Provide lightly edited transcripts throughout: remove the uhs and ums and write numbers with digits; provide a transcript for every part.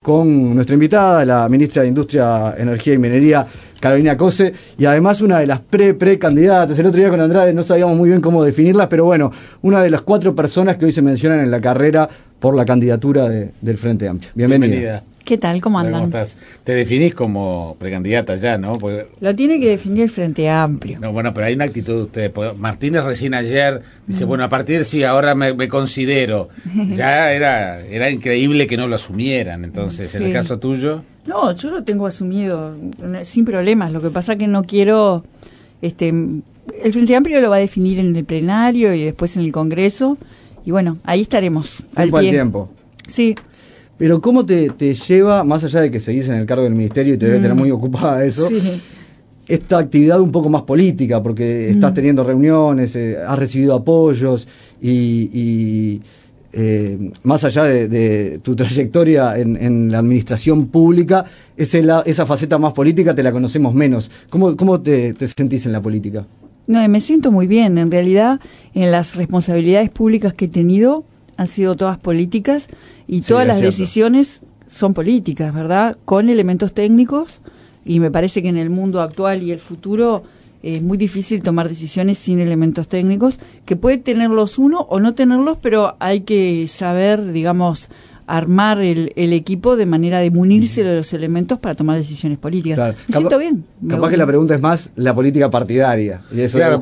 con nuestra invitada, la ministra de Industria, Energía y Minería, Carolina Cose, y además una de las pre-candidatas. El otro día con Andrade no sabíamos muy bien cómo definirlas, pero bueno, una de las 4 personas que hoy se mencionan en la carrera por la candidatura del Frente Amplio. Bienvenida. ¿Qué tal? ¿Cómo andan? ¿Cómo estás? Te definís como precandidata ya, ¿no? Porque... Lo tiene que definir el Frente Amplio. No, bueno, pero hay una actitud de ustedes. Martínez recién ayer dice, bueno, a partir de sí, ahora me considero. Ya era increíble que no lo asumieran. Entonces, sí. En el caso tuyo... No, yo lo tengo asumido sin problemas. Lo que pasa es que no quiero... el Frente Amplio lo va a definir en el plenario y después en el Congreso. Y bueno, ahí estaremos. Al tiempo. Sí. Pero ¿cómo te lleva, más allá de que seguís en el cargo del ministerio y te debe tener muy ocupada de eso, esta actividad un poco más política? Porque estás teniendo reuniones, has recibido apoyos y más allá de tu trayectoria en la administración pública, esa faceta más política te la conocemos menos. ¿Cómo te sentís en la política? No, me siento muy bien. En realidad, en las responsabilidades públicas que he tenido, han sido todas políticas y todas las decisiones son políticas, ¿verdad? Con elementos técnicos, y me parece que en el mundo actual y el futuro es muy difícil tomar decisiones sin elementos técnicos, que puede tenerlos uno o no tenerlos, pero hay que saber, digamos, armar el equipo de manera de munirse de los elementos para tomar decisiones políticas. Claro. Me siento bien. Capaz que la pregunta es más la política partidaria. Y eso claro,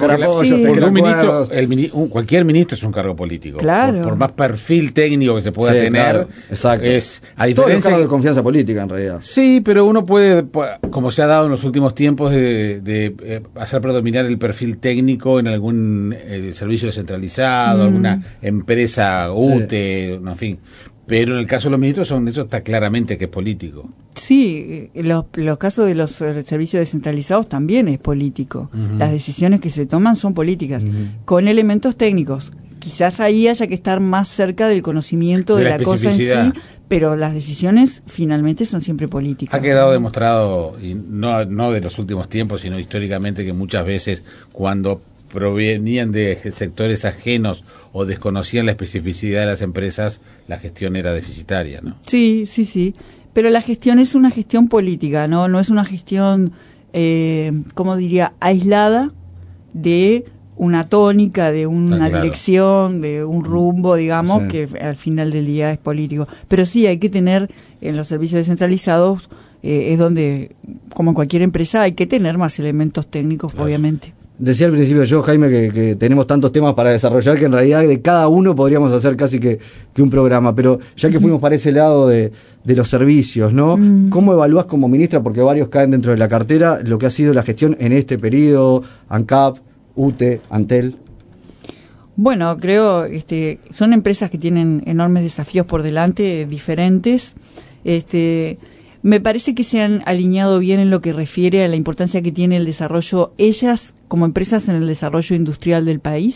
cualquier ministro es un cargo político. Claro. Por más perfil técnico que se pueda tener. Claro, exacto. Es, a diferencia todos los cargos de confianza política, en realidad. Sí, pero uno puede, como se ha dado en los últimos tiempos, de hacer predominar el perfil técnico en algún servicio descentralizado, alguna empresa UTE, en fin. Pero en el caso de los ministros, eso está claramente que es político. Sí, los casos de los servicios descentralizados también es político. Las decisiones que se toman son políticas, con elementos técnicos. Quizás ahí haya que estar más cerca del conocimiento de la cosa en sí, pero las decisiones finalmente son siempre políticas. Ha quedado demostrado, y no de los últimos tiempos, sino históricamente, que muchas veces cuando provenían de sectores ajenos o desconocían la especificidad de las empresas, la gestión era deficitaria, ¿no? Sí. Pero la gestión es una gestión política, no es una gestión, ¿cómo diría?, aislada de una tónica, de una dirección, de un rumbo, digamos, que al final del día es político. Pero sí, hay que tener en los servicios descentralizados, es donde, como en cualquier empresa, hay que tener más elementos técnicos, obviamente. Decía al principio yo, Jaime, que tenemos tantos temas para desarrollar que en realidad de cada uno podríamos hacer casi que un programa, pero ya que fuimos para ese lado de los servicios, ¿no? ¿Cómo evaluás como ministra, porque varios caen dentro de la cartera, lo que ha sido la gestión en este periodo, ANCAP, UTE, Antel? Bueno, creo son empresas que tienen enormes desafíos por delante, diferentes. Me parece que se han alineado bien en lo que refiere a la importancia que tiene el desarrollo, ellas como empresas en el desarrollo industrial del país,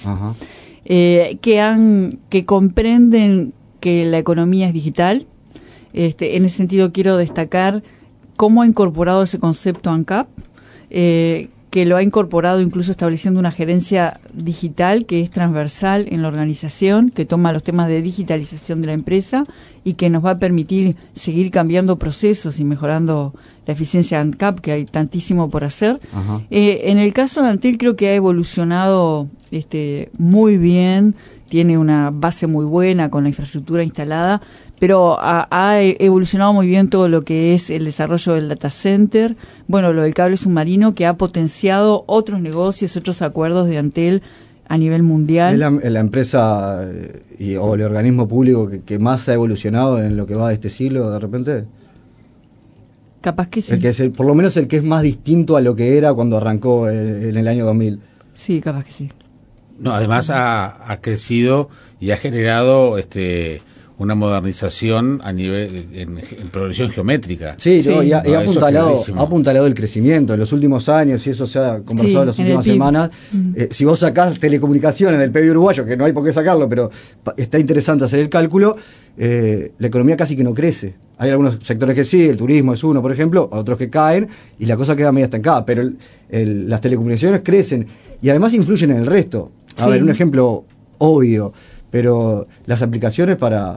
que comprenden que la economía es digital. En ese sentido quiero destacar cómo ha incorporado ese concepto ANCAP, que lo ha incorporado incluso estableciendo una gerencia digital que es transversal en la organización, que toma los temas de digitalización de la empresa y que nos va a permitir seguir cambiando procesos y mejorando la eficiencia de ANCAP, que hay tantísimo por hacer. En el caso de Antel creo que ha evolucionado muy bien, tiene una base muy buena con la infraestructura instalada, pero ha evolucionado muy bien todo lo que es el desarrollo del data center, bueno, lo del cable submarino, que ha potenciado otros negocios, otros acuerdos de Antel a nivel mundial. ¿Es la empresa o el organismo público que más ha evolucionado en lo que va de este siglo, de repente? Capaz que sí. El que es por lo menos el que es más distinto a lo que era cuando arrancó en el año 2000. Sí, capaz que sí. No, además ha crecido y ha generado una modernización a nivel en progresión geométrica. Sí, y ha apuntalado el crecimiento en los últimos años, y eso se ha conversado en las últimas semanas. Si vos sacás telecomunicaciones del PIB uruguayo, que no hay por qué sacarlo, pero está interesante hacer el cálculo, la economía casi que no crece. Hay algunos sectores que sí, el turismo es uno, por ejemplo, otros que caen, y la cosa queda media estancada, pero las telecomunicaciones crecen, y además influyen en el resto. A ver, un ejemplo obvio, pero las aplicaciones para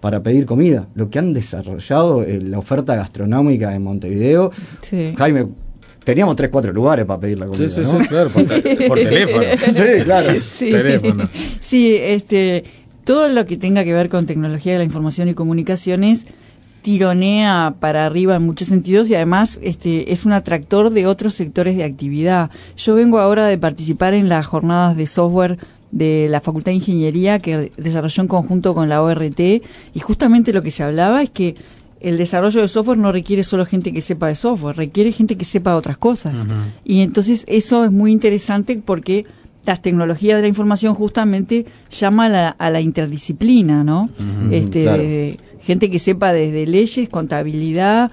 para pedir comida. Lo que han desarrollado la oferta gastronómica en Montevideo. Sí. Jaime, teníamos 3-4 lugares para pedir la comida, sí, ¿no? Sí, claro, por teléfono. Sí, claro. Sí. Teléfono. Sí, todo lo que tenga que ver con tecnología de la información y comunicaciones tironea para arriba en muchos sentidos y además es un atractor de otros sectores de actividad. Yo vengo ahora de participar en las jornadas de software de la Facultad de Ingeniería que desarrolló en conjunto con la ORT, y justamente lo que se hablaba es que el desarrollo de software no requiere solo gente que sepa de software, requiere gente que sepa otras cosas. Uh-huh. Y entonces eso es muy interesante porque las tecnologías de la información justamente llaman a la interdisciplina, ¿no? Uh-huh, claro. Gente que sepa desde leyes, contabilidad,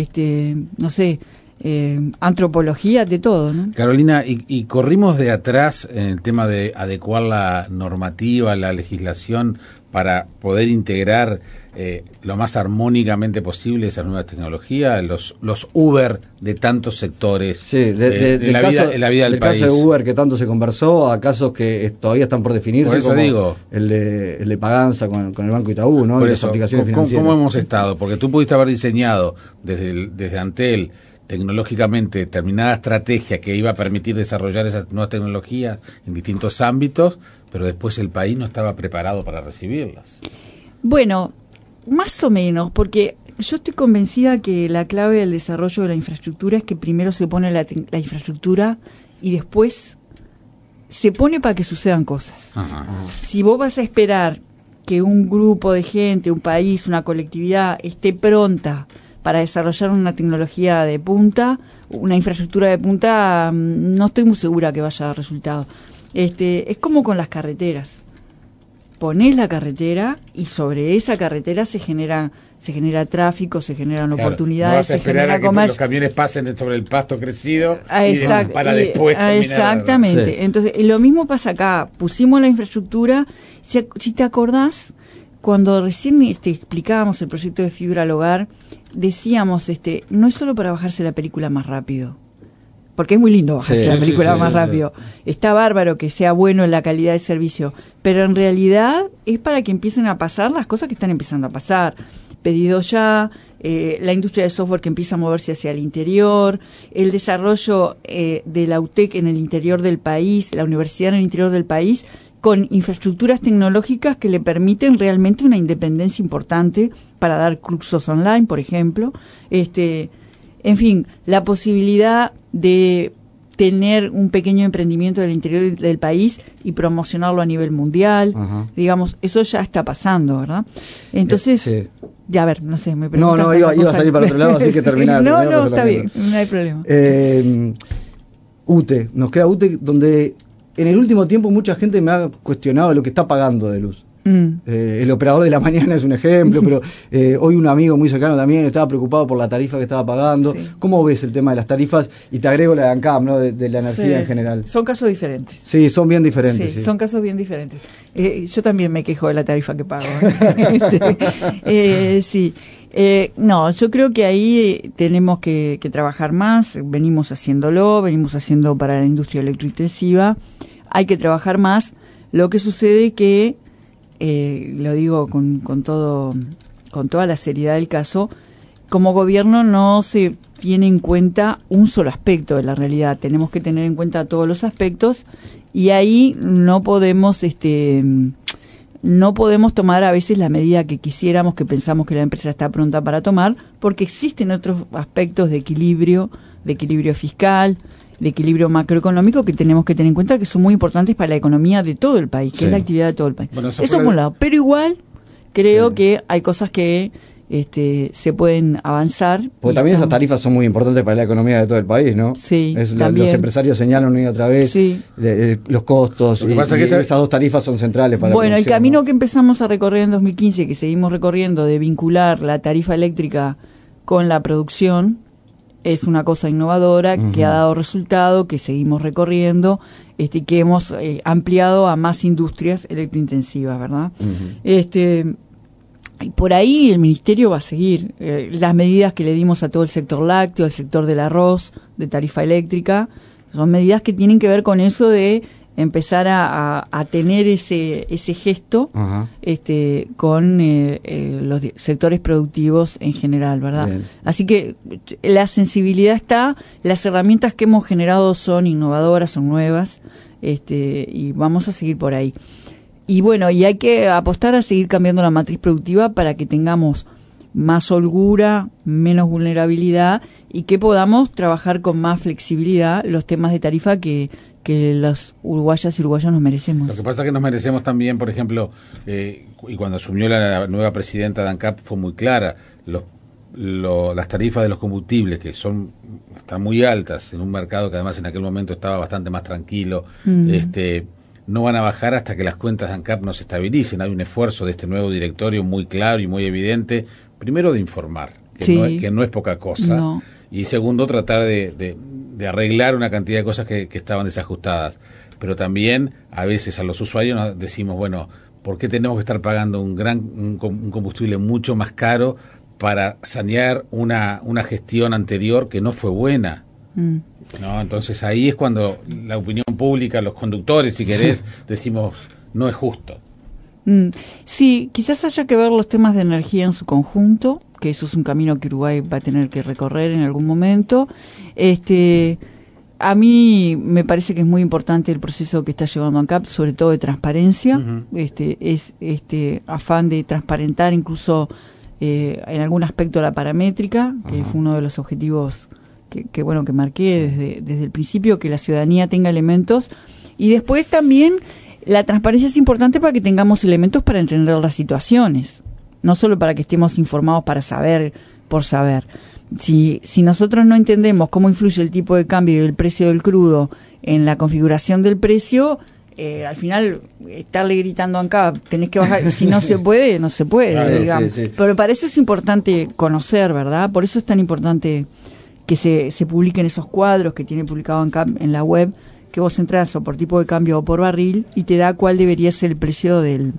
no sé, antropología, de todo, ¿no? Carolina, y corrimos de atrás en el tema de adecuar la normativa, la legislación para poder integrar lo más armónicamente posible esas nuevas tecnologías, los Uber de tantos sectores, sí, en la vida del país. El caso de Uber que tanto se conversó, a casos que todavía están por definirse, por eso como digo, el de Paganza con el Banco Itaú, ¿no? Por y eso, las aplicaciones financieras. ¿Cómo hemos estado? Porque tú pudiste haber diseñado desde Antel tecnológicamente determinada estrategia que iba a permitir desarrollar esas nuevas tecnologías en distintos ámbitos, pero después el país no estaba preparado para recibirlas. Bueno, más o menos, porque yo estoy convencida que la clave del desarrollo de la infraestructura es que primero se pone la infraestructura y después se pone para que sucedan cosas. Ajá. Si vos vas a esperar que un grupo de gente, un país, una colectividad esté pronta para desarrollar una tecnología de punta, una infraestructura de punta, no estoy muy segura que vaya a dar resultado. Es como con las carreteras. Ponés la carretera y sobre esa carretera se genera tráfico, se generan oportunidades, no vas a esperar se genera a que comercio. Los camiones pasen sobre el pasto crecido para después terminar. Exactamente. Sí. Entonces, lo mismo pasa acá. Pusimos la infraestructura. Si te acordás, cuando recién explicábamos el proyecto de fibra al hogar, decíamos, no es solo para bajarse la película más rápido, porque es muy lindo bajarse la película más rápido. Está bárbaro que sea bueno en la calidad del servicio, pero en realidad es para que empiecen a pasar las cosas que están empezando a pasar. Pedido ya, la industria de software que empieza a moverse hacia el interior, el desarrollo de la UTEC en el interior del país, la universidad en el interior del país, con infraestructuras tecnológicas que le permiten realmente una independencia importante para dar cursos online, por ejemplo. En fin, la posibilidad de tener un pequeño emprendimiento del interior del país y promocionarlo a nivel mundial. Ajá. Digamos, eso ya está pasando, ¿verdad? Entonces, sí. Ya a ver, no sé, me preguntan. No, iba a salir para otro lado, así que terminar. No, está bien, no hay problema. UTE, nos queda UTE, donde en el último tiempo mucha gente me ha cuestionado lo que está pagando de luz. El operador de la mañana es un ejemplo, pero hoy un amigo muy cercano también estaba preocupado por la tarifa que estaba pagando. Sí. ¿Cómo ves el tema de las tarifas? Y te agrego la de ANCAP, ¿no? de la energía en general. Son casos diferentes. Sí, son bien diferentes. Sí, son casos bien diferentes. Yo también me quejo de la tarifa que pago. Sí. No, yo creo que ahí tenemos que trabajar más. Venimos haciendo para la industria electrointensiva. Hay que trabajar más. Lo que sucede es que lo digo con toda la seriedad del caso, como gobierno no se tiene en cuenta un solo aspecto de la realidad, tenemos que tener en cuenta todos los aspectos y ahí no podemos tomar a veces la medida que quisiéramos, que pensamos que la empresa está pronta para tomar, porque existen otros aspectos de equilibrio fiscal, de equilibrio macroeconómico que tenemos que tener en cuenta que son muy importantes para la economía de todo el país, que es la actividad de todo el país. Bueno, eso por un lado. Pero igual creo que hay cosas que se pueden avanzar. Porque también esas tarifas son muy importantes para la economía de todo el país, ¿no? Sí, también. Los empresarios señalan una y otra vez los costos. Lo que pasa es que esas dos tarifas son centrales para la producción. El camino que empezamos a recorrer en 2015, que seguimos recorriendo, de vincular la tarifa eléctrica con la producción, es una cosa innovadora que ha dado resultado, que seguimos recorriendo, que hemos ampliado a más industrias electrointensivas, ¿verdad? Y por ahí el Ministerio va a seguir las medidas que le dimos a todo el sector lácteo, al sector del arroz, de tarifa eléctrica, son medidas que tienen que ver con eso de empezar a tener ese gesto con los sectores productivos en general, ¿verdad? Bien. Así que la sensibilidad está, las herramientas que hemos generado son innovadoras, son nuevas, y vamos a seguir por ahí. Y bueno, y hay que apostar a seguir cambiando la matriz productiva para que tengamos más holgura, menos vulnerabilidad y que podamos trabajar con más flexibilidad los temas de tarifa que las uruguayas y uruguayos nos merecemos. Lo que pasa es que nos merecemos también, por ejemplo, y cuando asumió la nueva presidenta de ANCAP fue muy clara, las tarifas de los combustibles que están muy altas en un mercado que además en aquel momento estaba bastante más tranquilo, no van a bajar hasta que las cuentas de ANCAP no se estabilicen. Hay un esfuerzo de este nuevo directorio muy claro y muy evidente, primero de informar, que no es poca cosa, no. Y segundo tratar de arreglar una cantidad de cosas que estaban desajustadas. Pero también a veces a los usuarios nos decimos, bueno, ¿por qué tenemos que estar pagando un combustible mucho más caro para sanear una gestión anterior que no fue buena? ¿No? Entonces ahí es cuando la opinión pública, los conductores, si querés, decimos, no es justo. Sí, quizás haya que ver los temas de energía en su conjunto, que eso es un camino que Uruguay va a tener que recorrer en algún momento. A mí me parece que es muy importante el proceso que está llevando ANCAP, sobre todo de transparencia. Es afán de transparentar incluso en algún aspecto la paramétrica, que fue uno de los objetivos que marqué desde el principio, que la ciudadanía tenga elementos. Y después también la transparencia es importante para que tengamos elementos para entender las situaciones, no solo para que estemos informados para saber por saber. Si nosotros no entendemos cómo influye el tipo de cambio y el precio del crudo en la configuración del precio, al final estarle gritando acá, tenés que bajar, si no se puede, no se puede, claro, digamos. Sí. Pero para eso es importante conocer, ¿verdad? Por eso es tan importante que se publiquen esos cuadros que tiene publicado ANCAP en la web, que vos entras o por tipo de cambio o por barril y te da cuál debería ser el precio del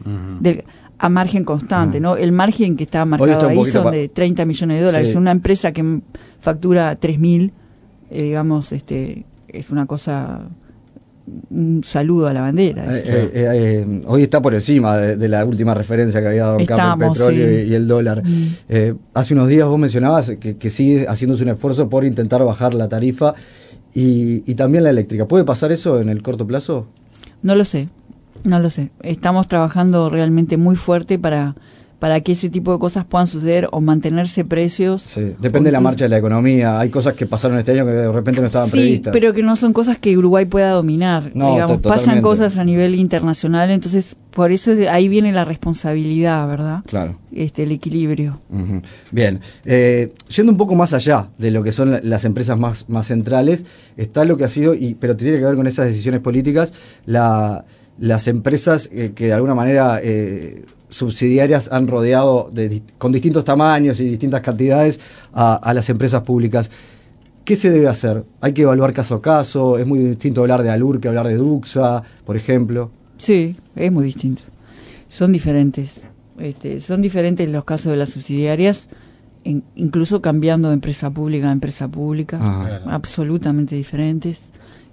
a margen constante, ¿no? El margen que está marcado ahí son de 30 millones de dólares. Sí. Una empresa que factura 3.000, digamos, es una cosa, un saludo a la bandera. Hoy está por encima de la última referencia que había dado ANCAP, el petróleo y el dólar. Hace unos días vos mencionabas que sigue haciéndose un esfuerzo por intentar bajar la tarifa y también la eléctrica. ¿Puede pasar eso en el corto plazo? No lo sé. Estamos trabajando realmente muy fuerte para que ese tipo de cosas puedan suceder o mantenerse precios. Sí, depende de la marcha de la economía. Hay cosas que pasaron este año que de repente no estaban previstas. Sí, pero que no son cosas que Uruguay pueda dominar. No, digamos, pasan cosas a nivel internacional, entonces por eso ahí viene la responsabilidad, ¿verdad? Claro. El equilibrio. Uh-huh. Bien. Yendo un poco más allá de lo que son las empresas más centrales, está lo que ha sido, pero tiene que ver con esas decisiones políticas, las empresas que de alguna manera subsidiarias han rodeado con distintos tamaños y distintas cantidades a las empresas públicas. ¿Qué se debe hacer? ¿Hay que evaluar caso a caso? ¿Es muy distinto hablar de ALUR que hablar de DUCSA, por ejemplo? Sí, es muy distinto. Son diferentes. Son diferentes los casos de las subsidiarias, incluso cambiando de empresa pública a empresa pública. Ajá. Absolutamente diferentes.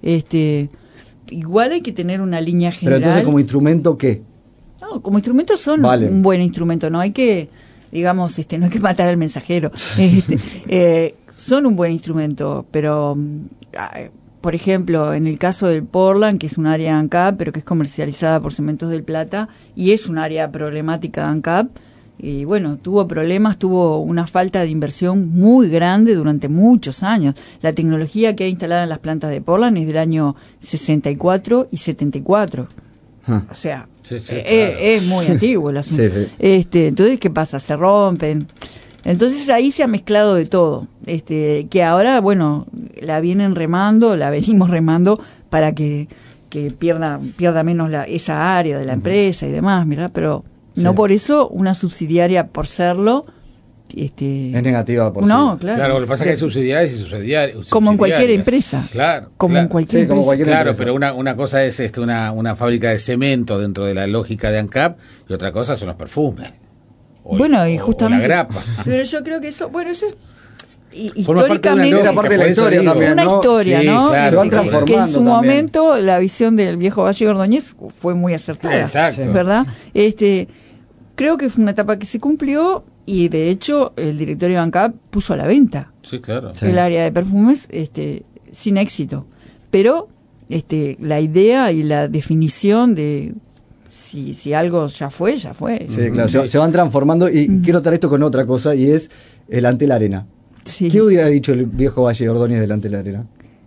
Igual hay que tener una línea general. Pero entonces, ¿como instrumento qué? No, como instrumento son un buen instrumento. No hay que, digamos, no hay que matar al mensajero. Son un buen instrumento, pero, por ejemplo, en el caso del Portland, que es un área de ANCAP, pero que es comercializada por Cementos del Plata, y es un área problemática de ANCAP, y bueno, tuvo problemas, tuvo una falta de inversión muy grande durante muchos años. La tecnología que hay instalada en las plantas de Portland es del año 64 y 74. O sea, es muy antiguo el asunto. Sí. Entonces, ¿qué pasa? Se rompen. Entonces ahí se ha mezclado de todo. Que ahora, bueno, la venimos remando para que pierda menos esa área de la empresa y demás, ¿verdad? Pero no por eso una subsidiaria por serlo es negativa por no, sí. Claro, lo que pasa es que hay subsidiarias y subsidiarias. Como en cualquier empresa. Claro. En cualquier empresa. Como cualquier empresa. Pero una cosa es una fábrica de cemento dentro de la lógica de ANCAP y otra cosa son los perfumes. Y justamente. O la grapa. Pero yo creo que eso es históricamente era parte de la historia también, una historia, sí, ¿no? claro, se van transformando que en su también. momento la visión del viejo Valle Ordóñez fue muy acertada. Exacto. ¿Verdad? Creo que fue una etapa que se cumplió y de hecho el directorio de ANCAP puso a la venta Sí, claro. el área de perfumes sin éxito. Pero la idea y la definición de si algo ya fue. Sí, claro, se van transformando y quiero traer esto con otra cosa y es el Antel Arena. Sí. ¿Qué hubiera dicho el viejo Valle Ordóñez del Antel Arena?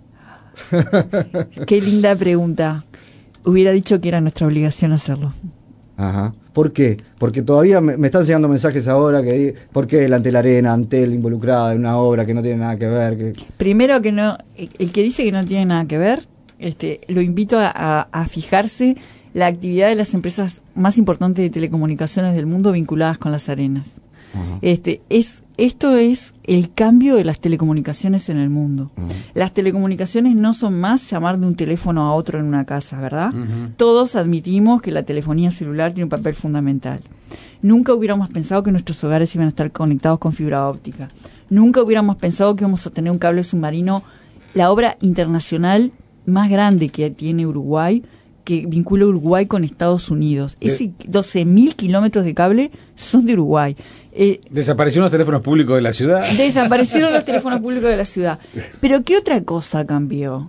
Qué linda pregunta. Hubiera dicho que era nuestra obligación hacerlo. Ajá. ¿Por qué? Porque todavía me están llegando mensajes ahora que ¿por qué el Antel Arena, Antel involucrada en una obra que no tiene nada que ver? Primero que no, el que dice que no tiene nada que ver, lo invito a fijarse la actividad de las empresas más importantes de telecomunicaciones del mundo vinculadas con las arenas. Ajá. Esto es el cambio de las telecomunicaciones en el mundo. Uh-huh. Las telecomunicaciones no son más llamar de un teléfono a otro en una casa, ¿verdad? Uh-huh. Todos admitimos que la telefonía celular tiene un papel fundamental. Nunca hubiéramos pensado que nuestros hogares iban a estar conectados con fibra óptica. Nunca hubiéramos pensado que íbamos a tener un cable submarino, la obra internacional más grande que tiene Uruguay, que vincula Uruguay con Estados Unidos. Ese 12.000 kilómetros de cable son de Uruguay. Desaparecieron los teléfonos públicos de la ciudad. Desaparecieron los teléfonos públicos de la ciudad. Pero ¿qué otra cosa cambió?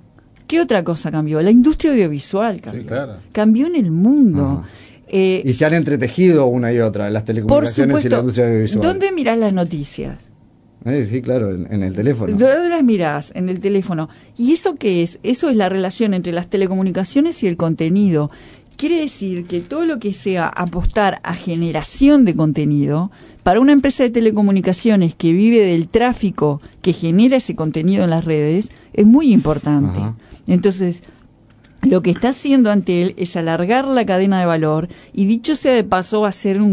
La industria audiovisual cambió. Sí, claro. Cambió en el mundo. Y se han entretejido una y otra las telecomunicaciones por supuesto, y la industria audiovisual. ¿Dónde mirás las noticias? Sí, claro, en el teléfono. ¿Dónde las mirás? En el teléfono. ¿Y eso qué es? Eso es la relación entre las telecomunicaciones y el contenido. Quiere decir que todo lo que sea apostar a generación de contenido, para una empresa de telecomunicaciones que vive del tráfico que genera ese contenido en las redes, es muy importante. Ajá. Entonces, lo que está haciendo Antel es alargar la cadena de valor y, dicho sea de paso, va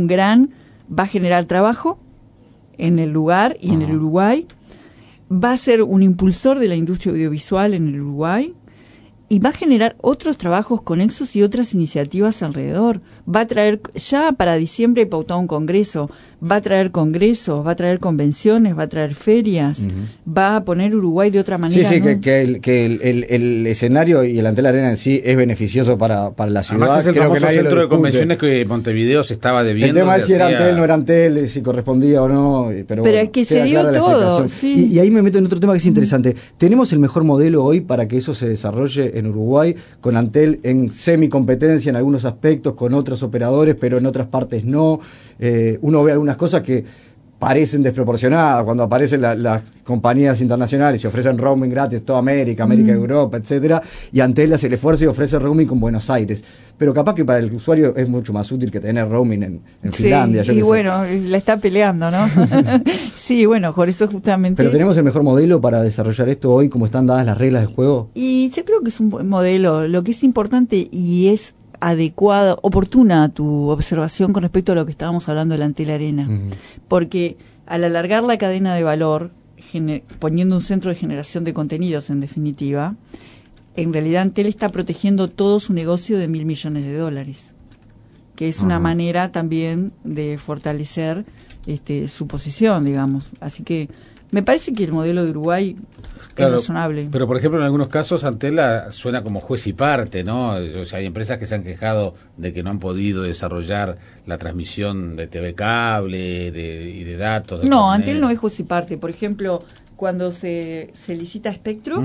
a generar trabajo en el lugar y en el Uruguay, va a ser un impulsor de la industria audiovisual en el Uruguay y va a generar otros trabajos conexos y otras iniciativas alrededor. Va a traer, ya para diciembre hay pautado un congreso, va a traer congresos, va a traer convenciones, va a traer ferias, va a poner Uruguay de otra manera. Sí, ¿no? que el escenario y el Antel Arena en sí es beneficioso para la ciudad. Además es el Creo famoso que nadie centro lo de discute. convenciones que Montevideo se estaba debiendo. El tema es si era hacía- Antel, no era Antel, si correspondía o no. Pero bueno, es que se queda dio clara la todo, explicación. sí. Y ahí me meto en otro tema que es interesante. ¿Tenemos el mejor modelo hoy para que eso se desarrolle en Uruguay, con Antel en semicompetencia en algunos aspectos, con otros operadores, pero en otras partes no? Uno ve algunas cosas que parecen desproporcionadas cuando aparecen las compañías internacionales y ofrecen roaming gratis toda América, Europa, etcétera, y Antel hace el esfuerzo y ofrece roaming con Buenos Aires. Pero capaz que para el usuario es mucho más útil que tener roaming en Finlandia. Sí, y bueno, la está peleando, ¿no? Sí, bueno, por eso justamente... Pero tenemos el mejor modelo para desarrollar esto hoy, como están dadas las reglas del juego. Y yo creo que es un buen modelo. Lo que es importante y es adecuada, oportuna tu observación con respecto a lo que estábamos hablando de la Antel Arena. Porque al alargar la cadena de valor, poniendo un centro de generación de contenidos en definitiva, en realidad Antel está protegiendo todo su negocio de $1.000 millones, que es una manera también de fortalecer su posición, digamos. Así que me parece que el modelo de Uruguay es razonable. Pero, por ejemplo, en algunos casos Antel suena como juez y parte, ¿no? O sea, hay empresas que se han quejado de que no han podido desarrollar la transmisión de TV cable y de datos. No, Antel no es juez y parte. Por ejemplo, cuando se licita Espectro,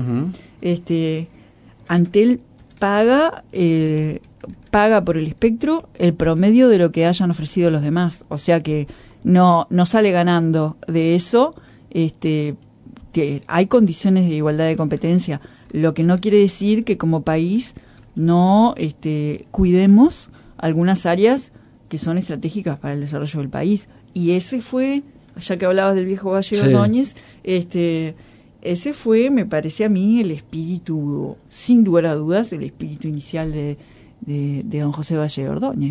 Antel paga por el espectro el promedio de lo que hayan ofrecido los demás. O sea que no sale ganando de eso. Que hay condiciones de igualdad de competencia, lo que no quiere decir que como país no cuidemos algunas áreas que son estratégicas para el desarrollo del país. Y ese fue, ya que hablabas del viejo Valle Ordóñez, ese fue, me parece a mí, el espíritu, sin lugar a dudas, el espíritu inicial de don José Valle Ordóñez.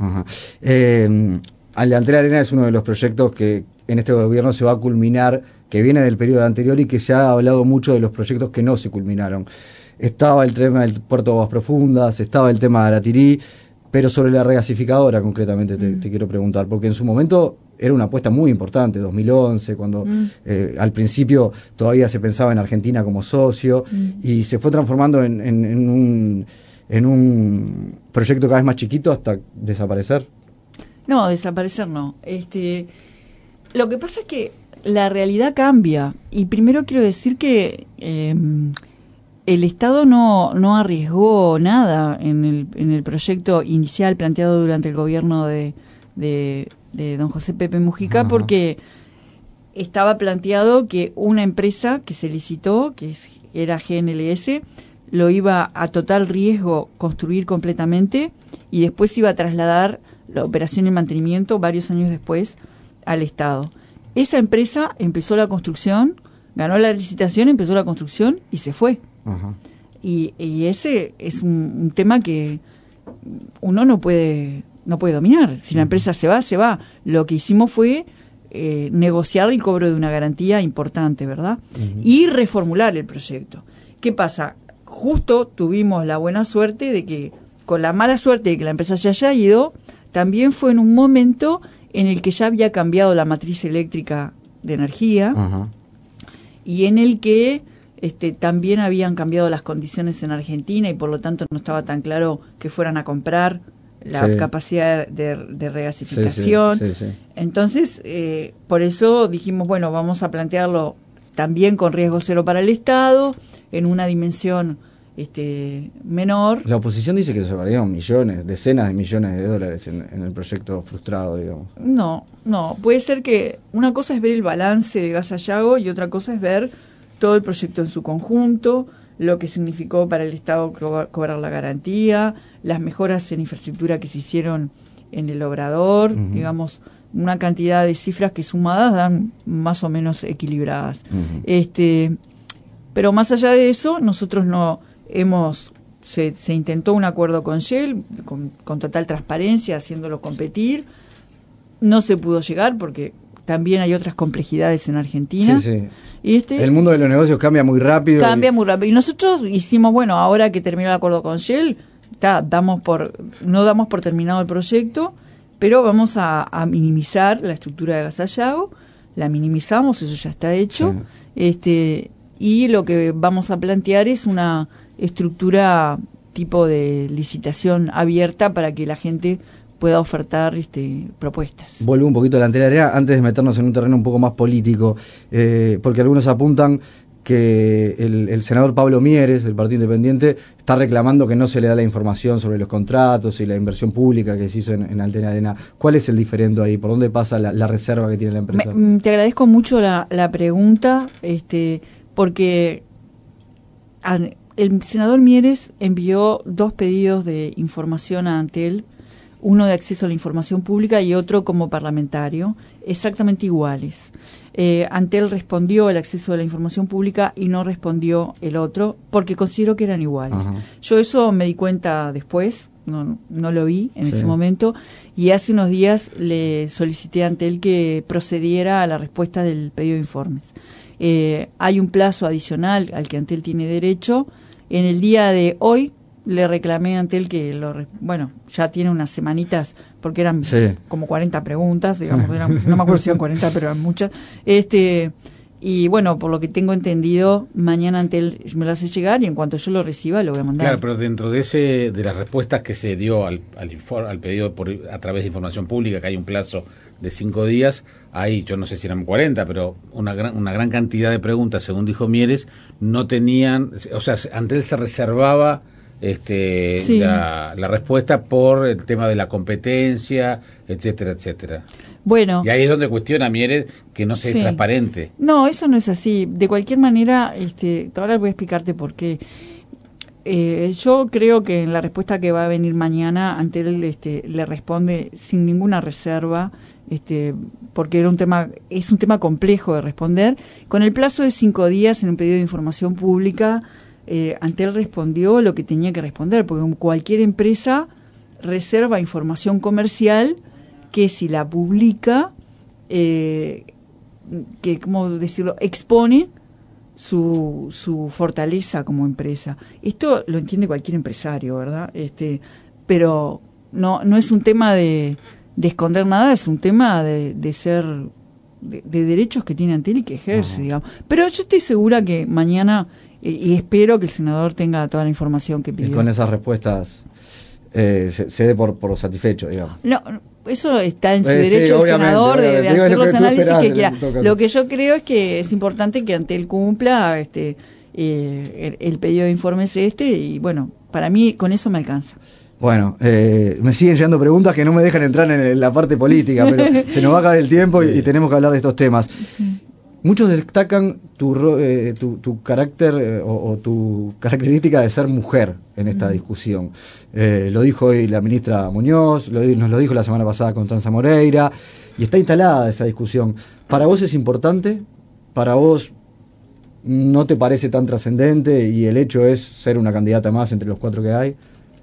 Antel Arena es uno de los proyectos que en este gobierno se va a culminar, que viene del periodo anterior y que se ha hablado mucho de los proyectos que no se culminaron. Estaba el tema del puerto de Aguas Profundas, estaba el tema de Aratirí, pero sobre la regasificadora concretamente te quiero preguntar, porque en su momento era una apuesta muy importante, 2011, cuando al principio todavía se pensaba en Argentina como socio, y se fue transformando en un proyecto cada vez más chiquito hasta desaparecer. No, desaparecer no. Lo que pasa es que la realidad cambia, y primero quiero decir que el Estado no arriesgó nada en el proyecto inicial planteado durante el gobierno de don José Pepe Mujica, porque estaba planteado que una empresa que se licitó, que era GNLS, lo iba a total riesgo construir completamente y después iba a trasladar la operación y mantenimiento varios años después al Estado. Esa empresa empezó la construcción, ganó la licitación, empezó la construcción y se fue. Ajá. Y ese es un tema que uno no puede dominar. Si la empresa se va. Lo que hicimos fue negociar el cobro de una garantía importante, ¿verdad? Y reformular el proyecto. ¿Qué pasa? Justo tuvimos la buena suerte de que, con la mala suerte de que la empresa se haya ido, también fue en un momento en el que ya había cambiado la matriz eléctrica de energía. Ajá. Y en el que también habían cambiado las condiciones en Argentina y por lo tanto no estaba tan claro que fueran a comprar la capacidad de regasificación. Sí. Entonces, por eso dijimos, bueno, vamos a plantearlo también con riesgo cero para el Estado, en una dimensión menor. La oposición dice que se valieron millones, decenas de millones de dólares en el proyecto frustrado, digamos. No, puede ser que una cosa es ver el balance de Gas Sayago y otra cosa es ver todo el proyecto en su conjunto, lo que significó para el Estado cobrar la garantía, las mejoras en infraestructura que se hicieron en el Obrador, digamos, una cantidad de cifras que sumadas dan más o menos equilibradas. Pero más allá de eso, nosotros se intentó un acuerdo con Shell, con total transparencia, haciéndolo competir. No se pudo llegar porque también hay otras complejidades en Argentina. Sí. Y el mundo de los negocios cambia muy rápido. Y nosotros hicimos, bueno, ahora que terminó el acuerdo con Shell, no damos por terminado el proyecto, pero vamos a minimizar la estructura de Gas Sayago, la minimizamos, eso ya está hecho. Sí. Y lo que vamos a plantear es una estructura tipo de licitación abierta para que la gente pueda ofertar propuestas. Vuelvo un poquito a la anterior, antes de meternos en un terreno un poco más político, porque algunos apuntan que el senador Pablo Mieres, del Partido Independiente, está reclamando que no se le da la información sobre los contratos y la inversión pública que se hizo en Antena Arena. ¿Cuál es el diferendo ahí? ¿Por dónde pasa la reserva que tiene la empresa? Te agradezco mucho la pregunta, porque el senador Mieres envió 2 pedidos de información a Antel, uno de acceso a la información pública y otro como parlamentario, exactamente iguales. Antel respondió el acceso a la información pública y no respondió el otro porque consideró que eran iguales. Ajá. Yo eso me di cuenta después, no lo vi en ese momento, y hace unos días le solicité a Antel que procediera a la respuesta del pedido de informes. Hay un plazo adicional al que Antel tiene derecho. En el día de hoy le reclamé a Antel que ya tiene unas semanitas, porque eran como 40 preguntas, digamos, no me acuerdo si eran 40, pero eran muchas. Y bueno, por lo que tengo entendido, mañana Antel me lo hace llegar y en cuanto yo lo reciba lo voy a mandar. Claro, pero dentro de las respuestas que se dio al pedido a través de información pública, que hay un plazo de 5 días, hay, yo no sé si eran 40, pero una gran cantidad de preguntas, según dijo Mieres, no tenían, o sea, Antel se reservaba la respuesta por el tema de la competencia, etcétera, etcétera. Bueno. Y ahí es donde cuestiona Mieres que no sea transparente. No, eso no es así. De cualquier manera, ahora voy a explicarte por qué. Yo creo que en la respuesta que va a venir mañana, Antel le responde sin ninguna reserva, porque es un tema complejo de responder. Con el plazo de 5 días en un pedido de información pública, Antel respondió lo que tenía que responder, porque cualquier empresa reserva información comercial que si la publica, ¿cómo decirlo?, expone su fortaleza como empresa. Esto lo entiende cualquier empresario, ¿verdad? Pero no es un tema de esconder nada, es un tema de ser de derechos que tiene Antel y que ejerce, digamos. Pero yo estoy segura que mañana, y espero que el senador tenga toda la información que pidió. Y con esas respuestas se dé por satisfecho, digamos. No, eso está en su derecho del senador de hacer los análisis que quiera. Lo que yo creo es que es importante que Antel cumpla el pedido de informes y bueno, para mí con eso me alcanza. Bueno, me siguen llegando preguntas que no me dejan entrar en la parte política, pero se nos va a acabar el tiempo y tenemos que hablar de estos temas. Sí. Muchos destacan tu carácter o tu característica de ser mujer en esta discusión. Lo dijo hoy la ministra Muñoz, nos lo dijo la semana pasada Constanza Moreira, y está instalada esa discusión. ¿Para vos es importante? ¿Para vos no te parece tan trascendente y el hecho es ser una candidata más entre los 4 que hay?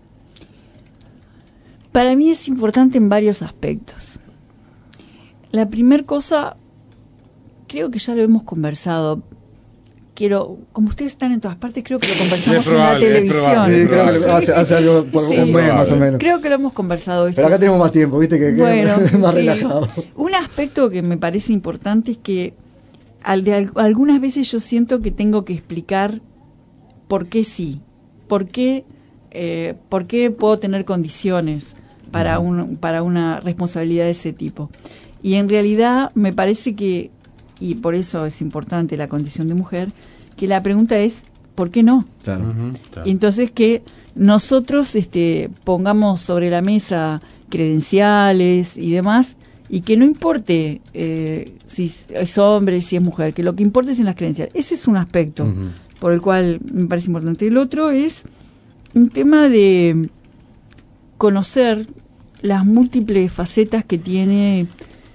Para mí es importante en varios aspectos. La primera cosa, creo que ya lo hemos conversado. Como ustedes están en todas partes, creo que lo conversamos en la televisión. Sí, creo que hace algo por un mes más o menos. Creo que lo hemos conversado. Pero acá tenemos más tiempo, viste, que bueno, más relajado. Un aspecto que me parece importante es que algunas veces yo siento que tengo que explicar por qué sí, por qué puedo tener condiciones para una responsabilidad de ese tipo. Y en realidad me parece que, y por eso es importante la condición de mujer, que la pregunta es ¿por qué no? Claro. Y entonces que nosotros pongamos sobre la mesa credenciales y demás, y que no importe si es hombre, si es mujer, que lo que importa es en las credenciales. Ese es un aspecto por el cual me parece importante. El otro es un tema de conocer las múltiples facetas que tiene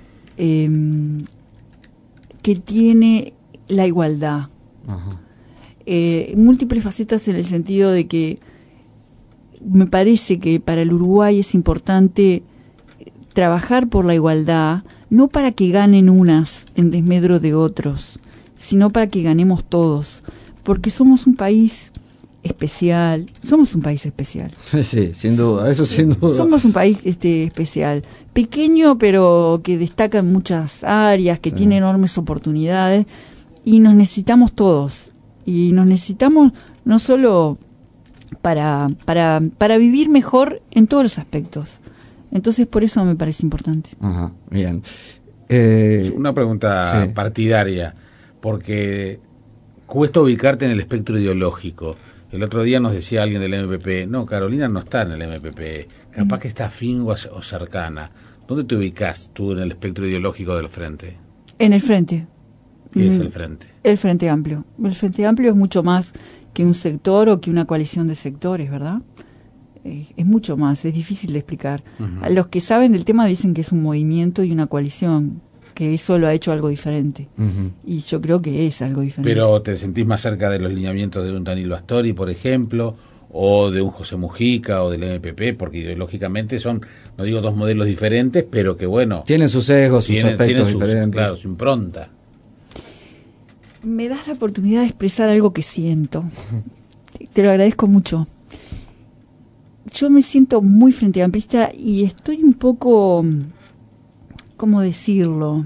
la igualdad. Múltiples facetas en el sentido de que me parece que para el Uruguay es importante trabajar por la igualdad, no para que ganen unas en desmedro de otros, sino para que ganemos todos, porque somos un país especial. Sí, sin duda, eso sin duda. Somos un país especial, pequeño pero que destaca en muchas áreas, que tiene enormes oportunidades, y nos necesitamos todos. Y nos necesitamos no solo para vivir mejor en todos los aspectos. Entonces por eso me parece importante. Ajá, bien. Una pregunta partidaria, porque cuesta ubicarte en el espectro ideológico. El otro día nos decía alguien del MPP, no, Carolina no está en el MPP, capaz que está afín o cercana. ¿Dónde te ubicás tú en el espectro ideológico del Frente? En el Frente. ¿Qué es el Frente? El Frente Amplio. El Frente Amplio es mucho más que un sector o que una coalición de sectores, ¿verdad? Es mucho más, es difícil de explicar. A los que saben del tema dicen que es un movimiento y una coalición, que eso lo ha hecho algo diferente. Y yo creo que es algo diferente. Pero ¿te sentís más cerca de los lineamientos de un Danilo Astori, por ejemplo, o de un José Mujica o del MPP? Porque ideológicamente son, no digo dos modelos diferentes, pero que bueno... Tienen sus sesgos, sus aspectos diferentes. Claro, su impronta. Me das la oportunidad de expresar algo que siento. Te lo agradezco mucho. Yo me siento muy frente amplista y estoy un poco... ¿Cómo decirlo?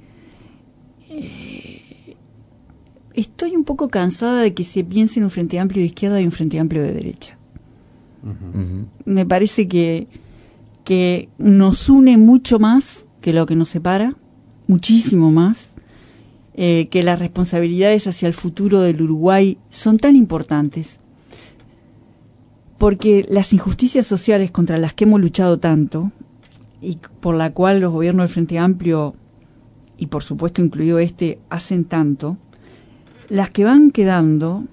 Estoy un poco cansada de que se piense en un Frente Amplio de izquierda y un Frente Amplio de derecha. Me parece que nos une mucho más que lo que nos separa, muchísimo más, que las responsabilidades hacia el futuro del Uruguay son tan importantes, porque las injusticias sociales contra las que hemos luchado tanto, y por la cual los gobiernos del Frente Amplio, y por supuesto incluido hacen tanto, las que van quedando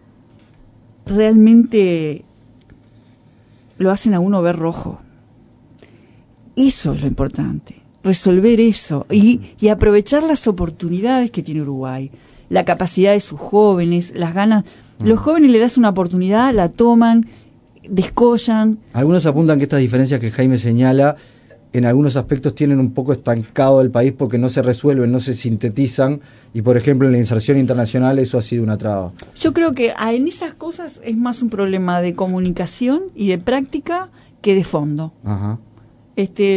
realmente lo hacen a uno ver rojo. Eso es lo importante, resolver eso y aprovechar las oportunidades que tiene Uruguay, la capacidad de sus jóvenes, las ganas. Los jóvenes le das una oportunidad, la toman, descollan. Algunos apuntan que estas diferencias que Jaime señala en algunos aspectos tienen un poco estancado el país porque no se resuelven, no se sintetizan, y por ejemplo en la inserción internacional eso ha sido una traba. Yo creo que en esas cosas es más un problema de comunicación y de práctica que de fondo.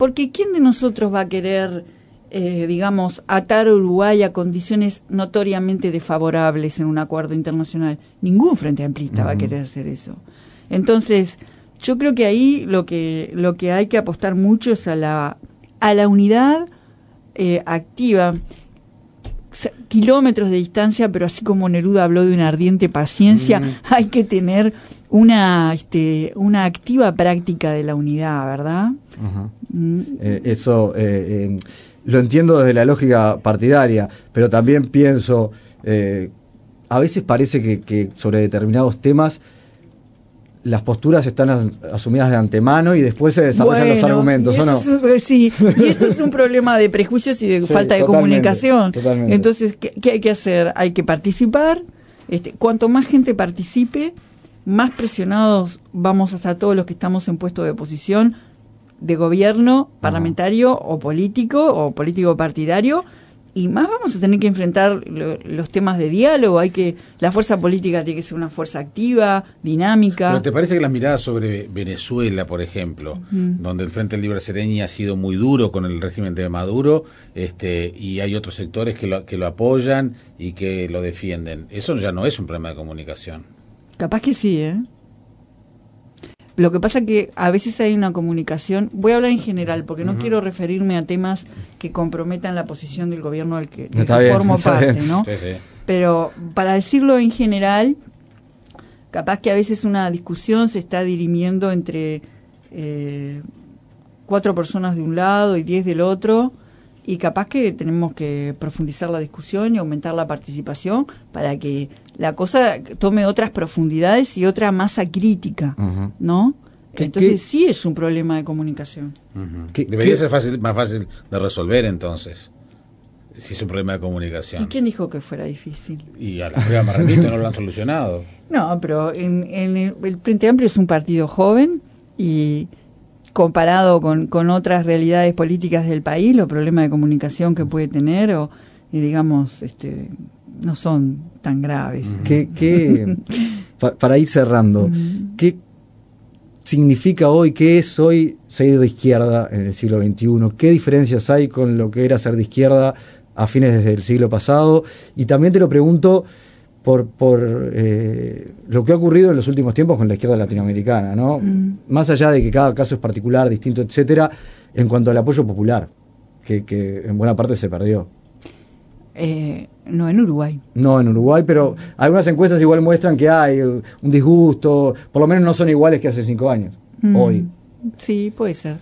Porque ¿quién de nosotros va a querer, digamos, atar a Uruguay a condiciones notoriamente desfavorables en un acuerdo internacional? Ningún frente amplista va a querer hacer eso. Entonces, yo creo que ahí lo que hay que apostar mucho es a la unidad activa, kilómetros de distancia, pero así como Neruda habló de una ardiente paciencia, hay que tener una activa práctica de la unidad, ¿verdad? Eso lo entiendo desde la lógica partidaria, pero también pienso, a veces parece que sobre determinados temas las posturas están asumidas de antemano y después se desarrollan los argumentos, ¿o no? Sí, y eso es un problema de prejuicios y de falta de comunicación. Totalmente. Entonces, ¿qué hay que hacer? Hay que participar. Cuanto más gente participe, más presionados vamos hasta todos los que estamos en puestos de oposición, de gobierno, parlamentario o político partidario, y más vamos a tener que enfrentar los temas de diálogo. La fuerza política tiene que ser una fuerza activa, dinámica. ¿Pero te parece que las miradas sobre Venezuela, por ejemplo, donde el Frente Libre Sereñi ha sido muy duro con el régimen de Maduro, y hay otros sectores que lo apoyan y que lo defienden, eso ya no es un problema de comunicación? Capaz que sí, ¿eh? Lo que pasa es que a veces hay una comunicación, voy a hablar en general, porque no quiero referirme a temas que comprometan la posición del gobierno del que formo parte, ¿no? Sí, sí. Pero para decirlo en general, capaz que a veces una discusión se está dirimiendo entre 4 personas de un lado y 10 del otro, y capaz que tenemos que profundizar la discusión y aumentar la participación para que la cosa tome otras profundidades y otra masa crítica, ¿no? Entonces sí es un problema de comunicación. Debería ser más fácil de resolver entonces, si es un problema de comunicación. ¿Y quién dijo que fuera difícil? Y a la prueba Marranito no lo han solucionado. No, pero en el Frente Amplio es un partido joven y comparado con otras realidades políticas del país, los problemas de comunicación que puede tener digamos, no son tan graves. Para ir cerrando, ¿qué significa hoy, qué es hoy ser de izquierda en el siglo XXI? ¿Qué diferencias hay con lo que era ser de izquierda a fines del siglo pasado? Y también te lo pregunto por lo que ha ocurrido en los últimos tiempos con la izquierda latinoamericana, ¿no? Más allá de que cada caso es particular, distinto, etcétera, en cuanto al apoyo popular, que en buena parte se perdió. No en Uruguay. No en Uruguay, pero algunas encuestas igual muestran que hay un disgusto, por lo menos no son iguales que hace 5 años, hoy. Sí, puede ser.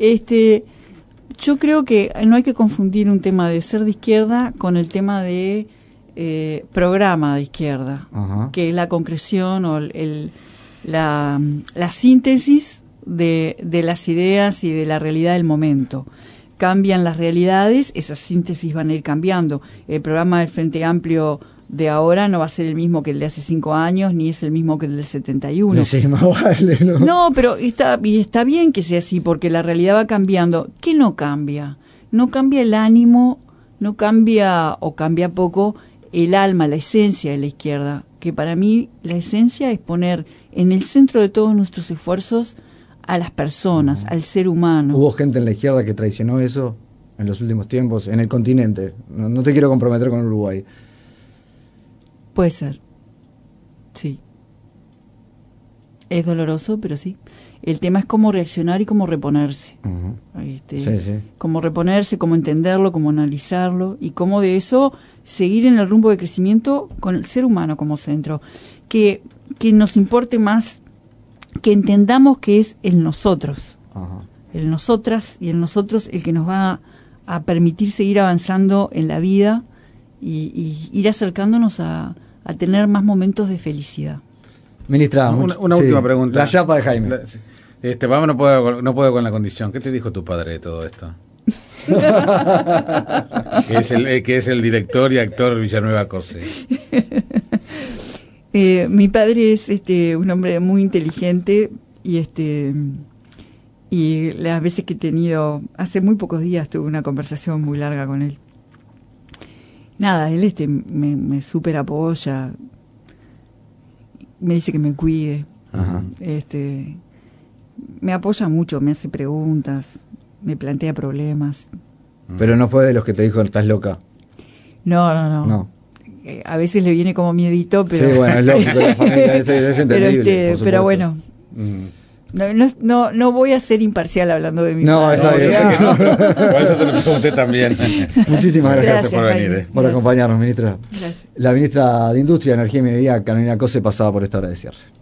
Yo creo que no hay que confundir un tema de ser de izquierda con el tema de programa de izquierda, que es la concreción o la síntesis de las ideas y de la realidad del momento. Cambian las realidades, esas síntesis van a ir cambiando. El programa del Frente Amplio de ahora no va a ser el mismo que el de hace 5 años, ni es el mismo que el del 71. Sí, más vale, ¿no? No, pero está bien que sea así, porque la realidad va cambiando. ¿Qué no cambia? No cambia el ánimo, no cambia o cambia poco el alma, la esencia de la izquierda, que para mí la esencia es poner en el centro de todos nuestros esfuerzos a las personas, al ser humano. ¿Hubo gente en la izquierda que traicionó eso en los últimos tiempos, en el continente? No te quiero comprometer con Uruguay. Puede ser, sí. Es doloroso, pero sí. El tema es cómo reaccionar y cómo reponerse. Sí. Cómo reponerse, cómo entenderlo, cómo analizarlo y cómo de eso seguir en el rumbo de crecimiento con el ser humano como centro. Que nos importe más, que entendamos que es el nosotros, el nosotras y el nosotros el que nos va a permitir seguir avanzando en la vida y ir acercándonos a tener más momentos de felicidad. Ministra, una última pregunta. La chapa de Jaime. Vamos, no puedo con la condición. ¿Qué te dijo tu padre de todo esto? que es el director y actor Villanueva Cosé. Mi padre es un hombre muy inteligente y las veces que he tenido, hace muy pocos días tuve una conversación muy larga con él. Nada, él me súper apoya, me dice que me cuide, me apoya mucho, me hace preguntas, me plantea problemas. Pero no fue de los que te dijo, estás loca. No. A veces le viene como miedito, pero... Sí, bueno, es lógico, la familia es entendible. pero bueno, no voy a ser imparcial hablando de mi padre. Está bien. Por eso te lo pregunté también. Muchísimas gracias por venir. Por acompañarnos, ministra. Gracias. La ministra de Industria, Energía y Minería, Carolina Cose, pasaba por esta hora de cierre.